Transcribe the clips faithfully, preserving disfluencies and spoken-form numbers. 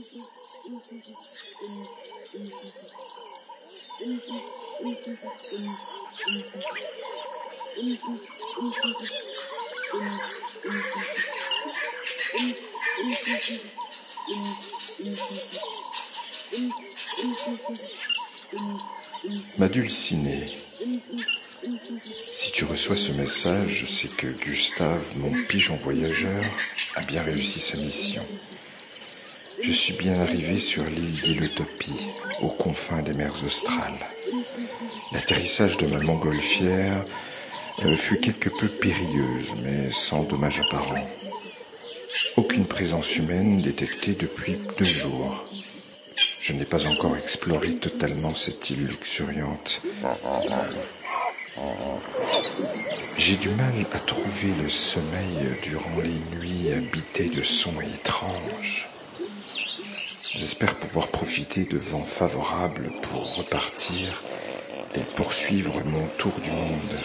Ma Dulcinée, si tu reçois ce message, c'est que Gustave, mon pigeon voyageur, a bien réussi sa mission. Je suis bien arrivé sur l'île d'Île-Utopie, aux confins des mers australes. L'atterrissage de ma montgolfière euh, fut quelque peu périlleuse, mais sans dommage apparent. Aucune présence humaine détectée depuis deux jours. Je n'ai pas encore exploré totalement cette île luxuriante. J'ai du mal à trouver le sommeil durant les nuits habitées de sons étranges. J'espère pouvoir profiter de vents favorables pour repartir et poursuivre mon tour du monde.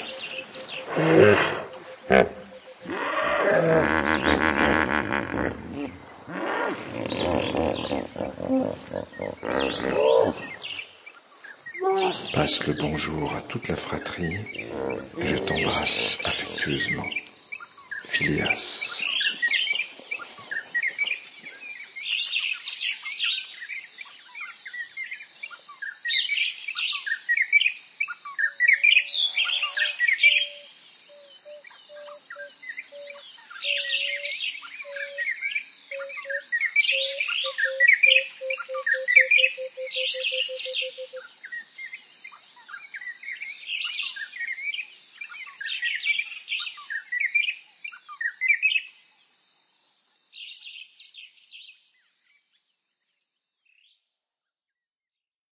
Passe le bonjour à toute la fratrie. Je t'embrasse affectueusement. Phileas.